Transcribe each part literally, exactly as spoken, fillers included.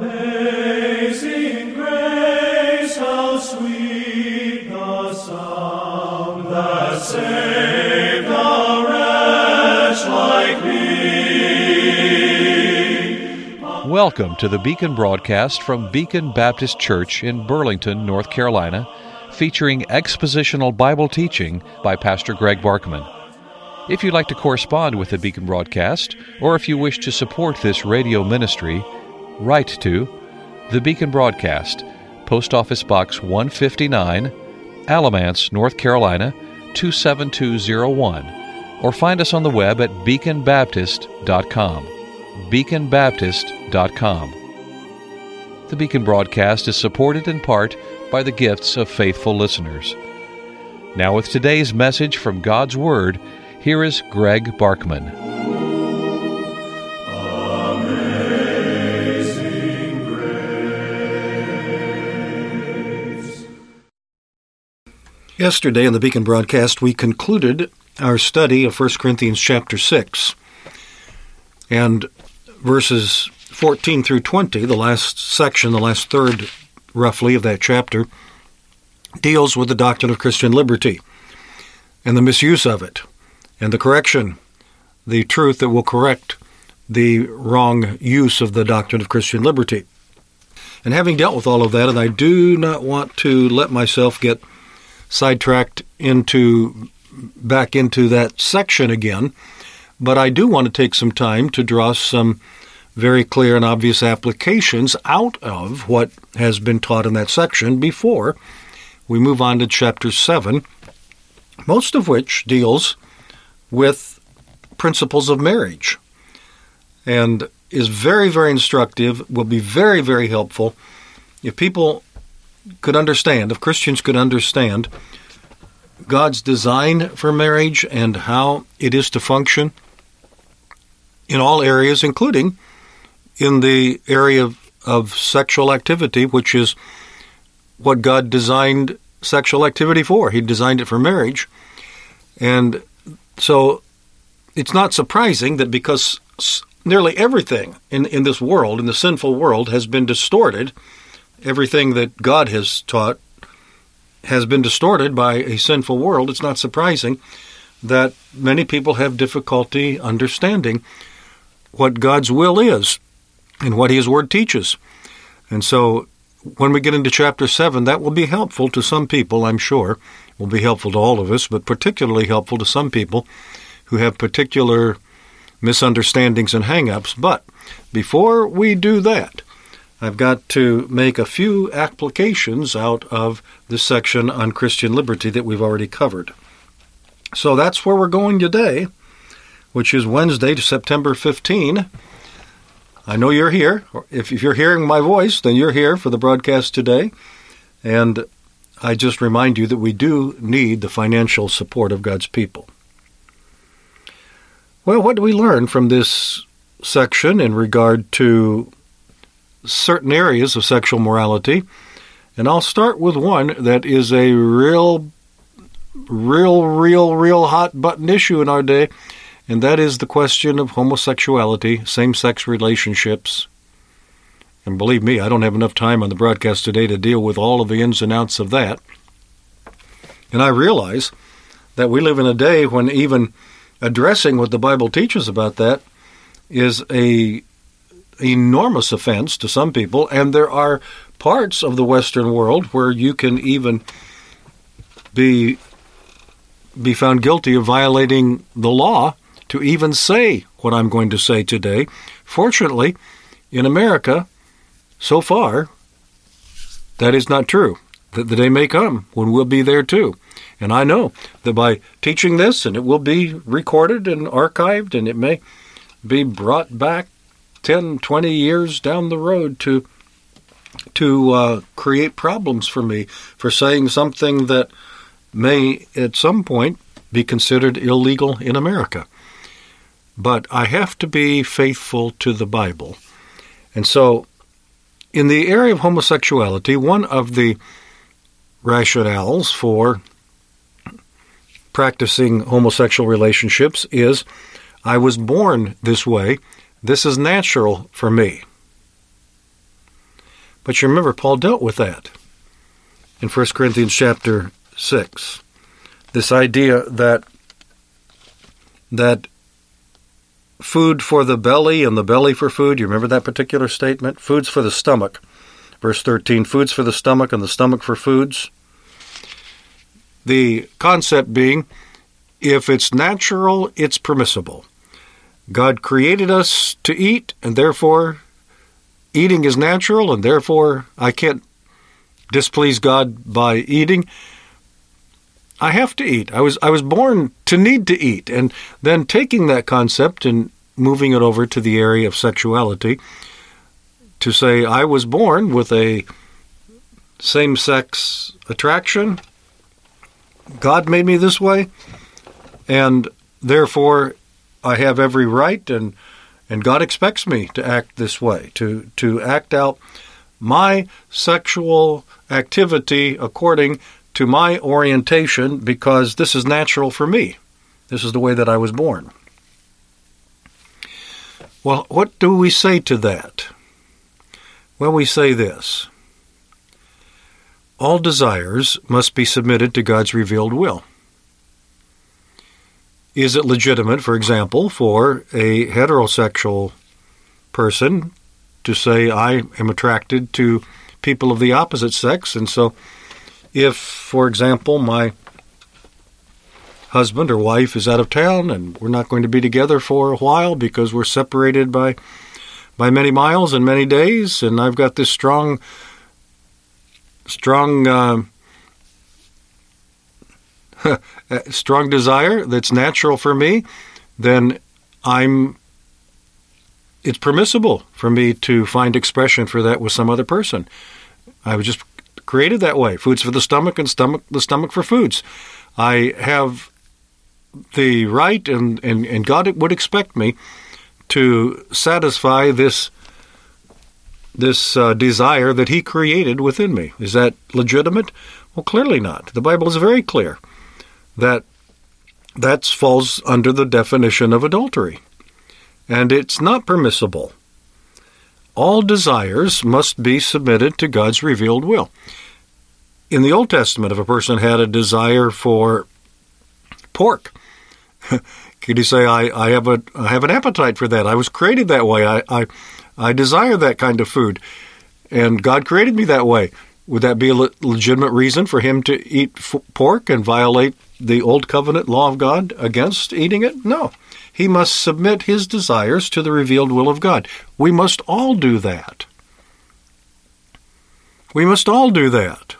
Amazing grace, how sweet the sound that saved a wretch like me. Welcome to the Beacon broadcast from Beacon Baptist Church in Burlington, North Carolina, featuring expositional Bible teaching by Pastor Greg Barkman. If you'd like to correspond with the Beacon broadcast, or if you wish to support this radio ministry, write to the Beacon Broadcast, Post Office Box one fifty-nine, Alamance, North Carolina, two seven two zero one, or find us on the web at beacon baptist dot com. beacon baptist dot com. The Beacon broadcast is supported in part by the gifts of faithful listeners. Now with today's message from God's Word, here is Greg Barkman. Amazing grace. Yesterday in the Beacon broadcast, we concluded our study of First Corinthians chapter six. And verses fourteen through twenty, the last section, the last third, roughly, of that chapter, deals with the doctrine of Christian liberty and the misuse of it, and the correction, the truth that will correct the wrong use of the doctrine of Christian liberty. And having dealt with all of that, and I do not want to let myself get sidetracked into back into that section again, but I do want to take some time to draw some very clear and obvious applications out of what has been taught in that section before we move on to chapter seven, most of which deals with principles of marriage and is very, very instructive, will be very, very helpful if people could understand, if Christians could understand God's design for marriage and how it is to function in all areas, including in the area of, of sexual activity, which is what God designed sexual activity for. He designed it for marriage. And so it's not surprising that because nearly everything in, in this world, in the sinful world, has been distorted, everything that God has taught has been distorted by a sinful world, it's not surprising that many people have difficulty understanding what God's will is and what His Word teaches. And so when we get into chapter seven, that will be helpful to some people, I'm sure. It will be helpful to all of us, but particularly helpful to some people who have particular misunderstandings and hang-ups. But before we do that, I've got to make a few applications out of this section on Christian liberty that we've already covered. So that's where we're going today, which is Wednesday, September fifteenth. I know you're here. If you're hearing my voice, then you're here for the broadcast today. And I just remind you that we do need the financial support of God's people. Well, what do we learn from this section in regard to certain areas of sexual morality? And I'll start with one that is a real, real, real, real hot button issue in our day, and that is the question of homosexuality, same-sex relationships. And believe me, I don't have enough time on the broadcast today to deal with all of the ins and outs of that. And I realize that we live in a day when even addressing what the Bible teaches about that is a enormous offense to some people, and there are parts of the Western world where you can even be be found guilty of violating the law to even say what I'm going to say today. Fortunately, in America, so far, that is not true. The, the day may come when we'll be there too. And I know that by teaching this, and it will be recorded and archived, and it may be brought back ten, twenty years down the road to to uh, create problems for me for saying something that may at some point be considered illegal in America. But I have to be faithful to the Bible. And so in the area of homosexuality, one of the rationales for practicing homosexual relationships is, I was born this way. This is natural for me. But you remember, Paul dealt with that in First Corinthians chapter six. This idea that that food for the belly and the belly for food, you remember that particular statement? Food's for the stomach. Verse thirteen, food's for the stomach and the stomach for foods. The concept being, if it's natural, it's permissible. God created us to eat, and therefore eating is natural, and therefore I can't displease God by eating. I have to eat. I was I was born to need to eat. And then taking that concept and moving it over to the area of sexuality, to say I was born with a same-sex attraction. God made me this way, and therefore I have every right, and and God expects me to act this way, to, to act out my sexual activity according to my orientation, because this is natural for me. This is the way that I was born. Well, what do we say to that? Well, we say this: all desires must be submitted to God's revealed will. Is it legitimate, for example, for a heterosexual person to say, I am attracted to people of the opposite sex, and so if, for example, my husband or wife is out of town and we're not going to be together for a while because we're separated by by many miles and many days, and I've got this strong, strong, uh, strong desire that's natural for me, then I'm. It's permissible for me to find expression for that with some other person. I was just created that way. Food's for the stomach, and stomach the stomach for foods. I have the right, and, and, and God would expect me to satisfy this this uh, desire that He created within me. Is that legitimate? Well, clearly not. The Bible is very clear that that falls under the definition of adultery, and it's not permissible. All desires must be submitted to God's revealed will. In the Old Testament, if a person had a desire for pork, could he say, I, I have a I have an appetite for that. I was created that way. I, I I desire that kind of food. And God created me that way. Would that be a le- legitimate reason for him to eat f- pork and violate the Old Covenant law of God against eating it? No. He must submit his desires to the revealed will of God. We must all do that. We must all do that.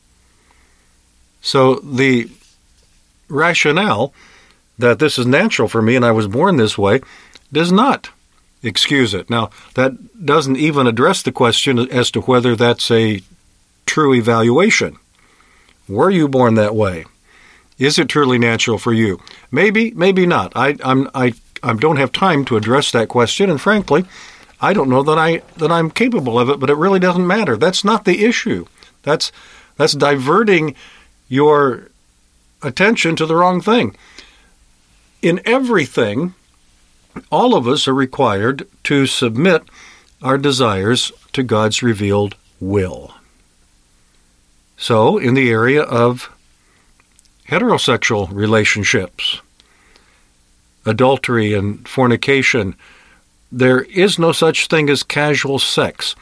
So the rationale that this is natural for me and I was born this way does not excuse it. Now, that doesn't even address the question as to whether that's a true evaluation. Were you born that way? Is it truly natural for you? Maybe, maybe not. I I'm, I I don't have time to address that question, and frankly, I don't know that I that I'm capable of it. But it really doesn't matter. That's not the issue. That's that's diverting your attention to the wrong thing. In everything, all of us are required to submit our desires to God's revealed will. So, in the area of heterosexual relationships, adultery and fornication, there is no such thing as casual sex.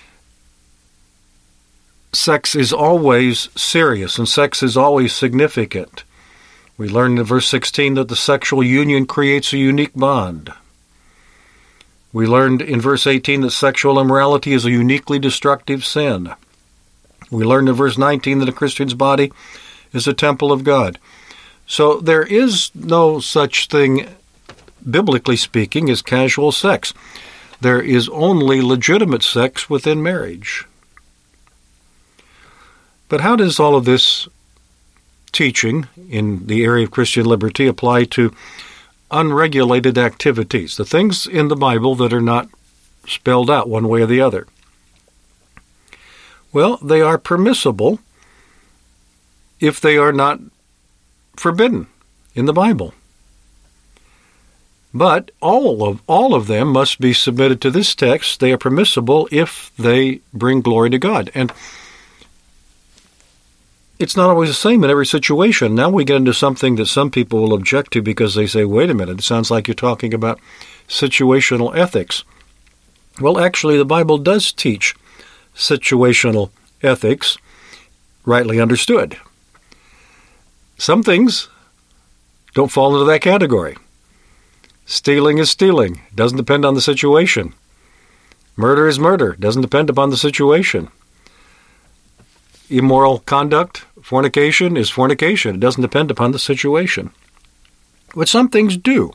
Sex is always serious, and sex is always significant. We learn in verse sixteen that the sexual union creates a unique bond. We learned in verse eighteen that sexual immorality is a uniquely destructive sin. We learned in verse nineteen that a Christian's body is a temple of God. So there is no such thing, biblically speaking, as casual sex. There is only legitimate sex within marriage. But how does all of this teaching in the area of Christian liberty apply to unregulated activities, the things in the Bible that are not spelled out one way or the other? Well, they are permissible if they are not forbidden in the Bible. But all of all of them must be submitted to this text. They are permissible if they bring glory to God. And it's not always the same in every situation. Now we get into something that some people will object to because they say, wait a minute, it sounds like you're talking about situational ethics. Well, actually, the Bible does teach situational ethics, rightly understood. Some things don't fall into that category. Stealing is stealing. Doesn't depend on the situation. Murder is murder. Doesn't depend upon the situation. Immoral conduct, fornication, is fornication. It doesn't depend upon the situation. But some things do.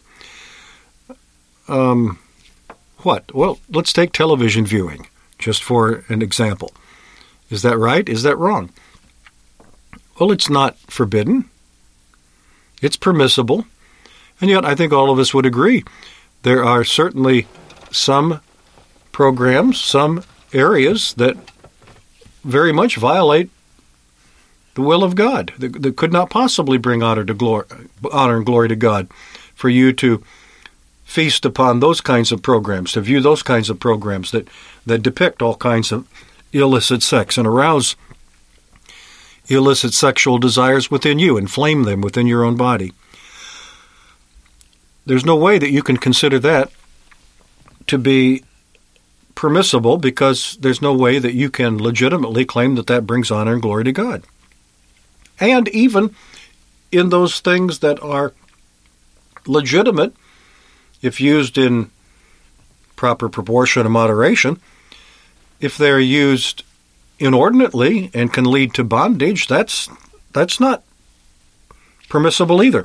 Um, what? Well, let's take television viewing, just for an example. Is that right? Is that wrong? Well, it's not forbidden. It's permissible. And yet I think all of us would agree there are certainly some programs, some areas that very much violate the will of God, that, that could not possibly bring honor to glory, honor and glory to God for you to feast upon those kinds of programs, to view those kinds of programs that, that depict all kinds of illicit sex and arouse illicit sexual desires within you, inflame them within your own body. There's no way that you can consider that to be permissible because there's no way that you can legitimately claim that that brings honor and glory to God. And even in those things that are legitimate, if used in proper proportion and moderation, if they're used inordinately and can lead to bondage, that's that's not permissible either.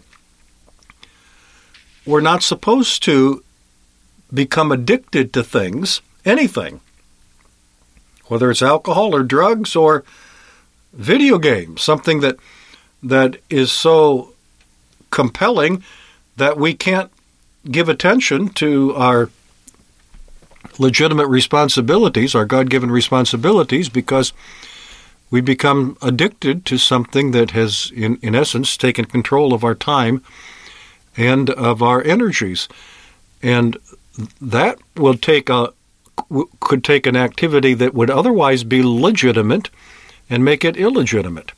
We're not supposed to become addicted to things, anything, whether it's alcohol or drugs or video games, something that that is so compelling that we can't give attention to our legitimate responsibilities, our God-given responsibilities, because we become addicted to something that has, in, in essence, taken control of our time and of our energies. And that will take a could take an activity that would otherwise be legitimate and make it illegitimate.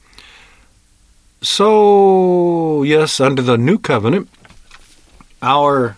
So, yes, under the new covenant, our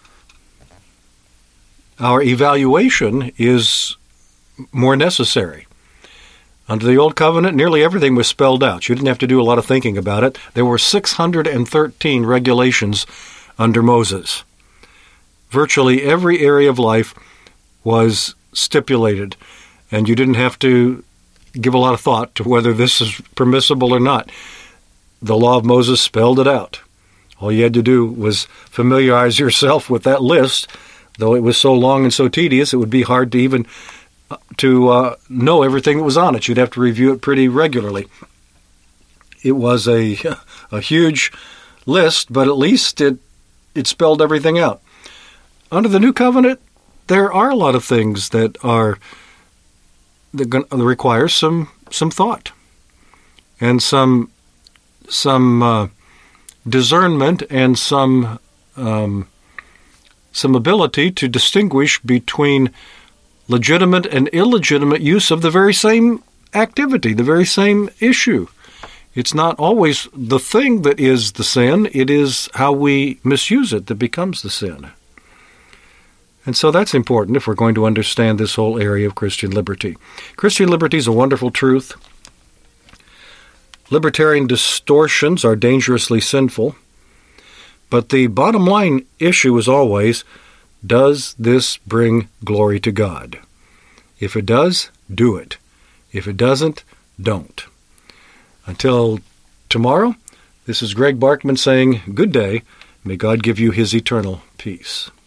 our evaluation is more necessary. Under the old covenant, nearly everything was spelled out. You didn't have to do a lot of thinking about it. There were six hundred thirteen regulations under Moses. Virtually every area of life was stipulated, and you didn't have to give a lot of thought to whether this is permissible or not. The law of Moses spelled it out. All you had to do was familiarize yourself with that list. Though it was so long and so tedious, it would be hard to even to uh, know everything that was on it. You'd have to review it pretty regularly. It was a a huge list, but at least it it spelled everything out. Under the new covenant, there are a lot of things that are that require some some thought and some some uh, discernment and some um, some ability to distinguish between legitimate and illegitimate use of the very same activity, the very same issue. It's not always the thing that is the sin, it is how we misuse it that becomes the sin. And so that's important if we're going to understand this whole area of Christian liberty. Christian liberty is a wonderful truth. Libertarian distortions are dangerously sinful. But the bottom line issue is always, does this bring glory to God? If it does, do it. If it doesn't, don't. Until tomorrow, this is Greg Barkman saying, good day. May God give you his eternal peace.